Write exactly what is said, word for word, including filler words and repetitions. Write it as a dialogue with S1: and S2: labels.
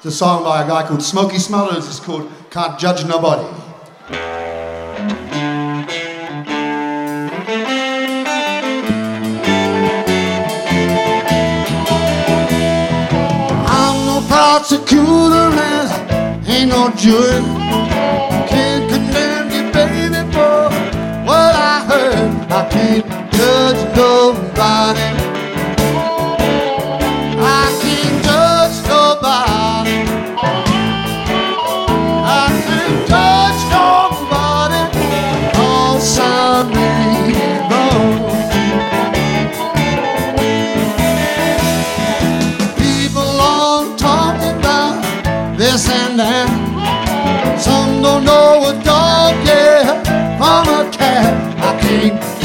S1: It's a song by a guy called Smokey Smothers. It's called Can't Judge Nobody. I'm no prosecutor and ain't no jury. Can't condemn you, baby, for what I heard. I can't judge nobody. I can't judge nobody. I can't judge nobody. Oh, something wrong. People all talking about this and that. Some don't know a dog, yeah, from a cat. I can't